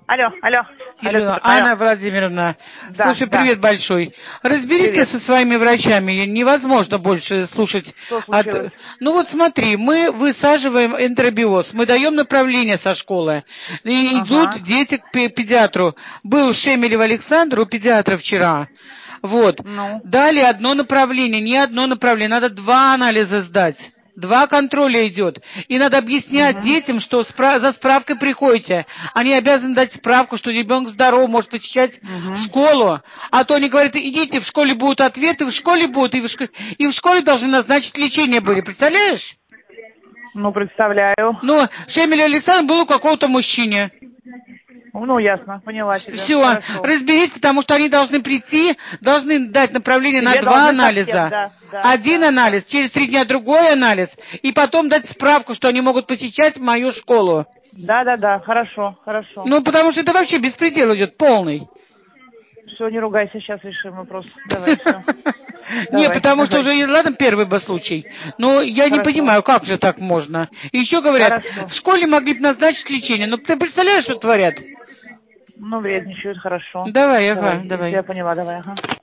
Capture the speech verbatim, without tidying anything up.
Алло, алло. Елена, алло, Анна алло. Владимировна, Да, слушай, да. привет большой. Разберись-ка Привет. со своими врачами, невозможно больше слушать. Что От... случилось? Ну вот смотри, мы высаживаем энтеробиоз, мы даем направление со школы, и идут Ага. дети к пе- педиатру. Был Шемелев Александр у педиатра вчера. Вот. Ну. Дали одно направление, не одно направление, надо два анализа сдать. Два контроля идет. И надо объяснять Угу. детям, что спра- за справкой приходите. Они обязаны дать справку, что ребенок здоров, может посещать Угу. школу. А то они говорят, идите, в школе будут ответы, в школе будут, и в, шко- и в школе должны назначить лечение были. Представляешь? Ну, представляю. Ну, Шемель Александр был у какого-то мужчине. Ну, ясно, поняла тебя. Все, Хорошо. разберись, потому что они должны прийти, должны дать направление на Тебе два должны совсем, анализа. да, да, Один да, да. анализ, через три дня другой анализ, и потом дать справку, что они могут посещать мою школу. Да, да, да, хорошо, хорошо. Ну, потому что это вообще беспредел идет полный. Все, не ругайся, сейчас решим вопрос. Давай, все. Не, Давай, потому что давай. уже, ладно, первый бы случай, но я не Хорошо. понимаю, как же так можно. И еще говорят, Хорошо. в школе могли бы назначить лечение, но ты представляешь, что творят? Ну, вредничают, хорошо. Давай, ага, Давай, если давай. я поняла, давай, ага.